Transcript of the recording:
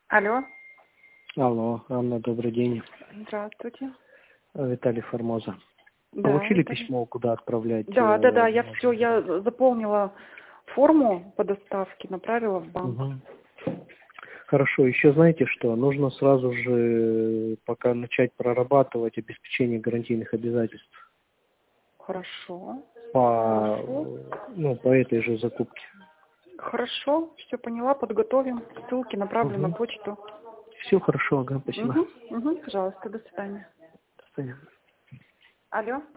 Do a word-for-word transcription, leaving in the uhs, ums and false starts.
Алло. Алло, Анна, добрый день. Здравствуйте. Виталий Формоза. Да, Получили Виталий. письмо, куда отправлять? Да, да, да, я э, все, я заполнила форму по доставке, направила в банк. Угу. Хорошо, еще знаете что? Нужно сразу же пока начать прорабатывать обеспечение гарантийных обязательств Хорошо. по, Хорошо. ну, по этой же закупке. Хорошо, все поняла, подготовим. Ссылки направлю на Угу. почту. Все хорошо, ага, спасибо. Угу, угу, пожалуйста, до свидания. До свидания. Алло.